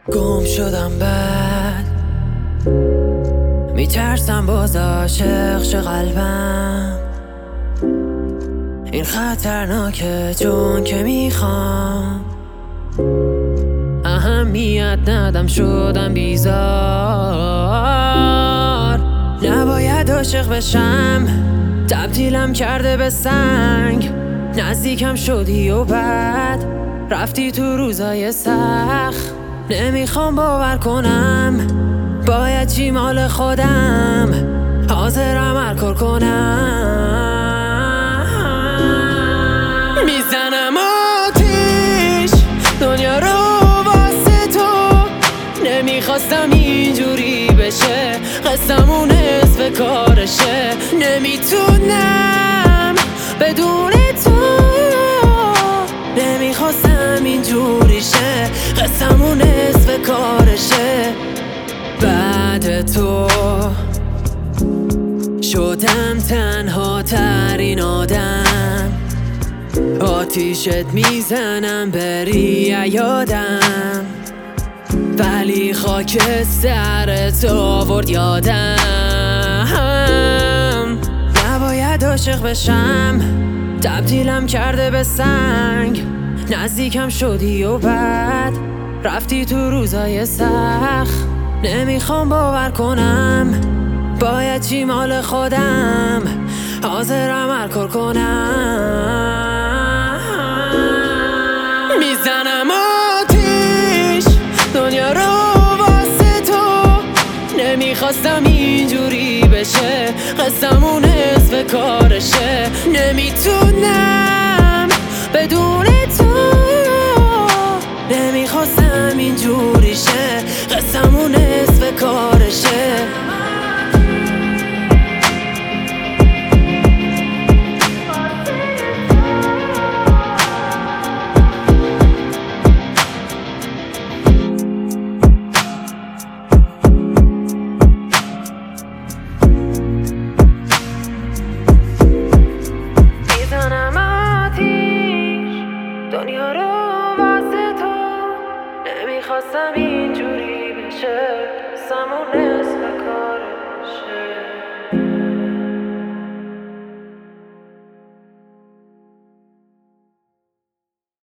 گم شدم بعد میترسم باز عاشق شه قلبم. این خطرناکه چون که میخوام اهمیت ندم، شدم بیزار. نباید عاشق بشم، تبدیلم کرده به سنگ. نزدیکم شدی و بعد رفتی تو روزای سخت. نمیخوام باور کنم باید چی مال خودم، حاضرم هر کار کنم. میزنم آتیش دنیا رو واسه تو، نمیخواستم اینجوری بشه، قصمون نصف کارشه. نمیتونم بدون تو، نمیخواستم اینجوری شه، قصمون نصف کارشه. بعد تو شدم تنها ترین آدم، آتیشت میزنم بری یادم، ولی خاک سرت آورد یادم. نباید عاشق بشم، تبدیلم کرده به سنگ. نزدیکم شدی و بعد رفتی تو روزای سخت. نمیخوام باور کنم باید چی مال خودم، حاضرم هر کار کنم. میزنم آتیش دنیا رو واسه تو، نمیخواستم اینجوری بشه، قصمون نصف کارشه. نمیتونم بدون تو، نمیخواستم اینجوری شه، قصمون نصف کارشه. دنیا رو واسه تو، نمیخواستم اینجوری بشه، قصمون نصف کارشه.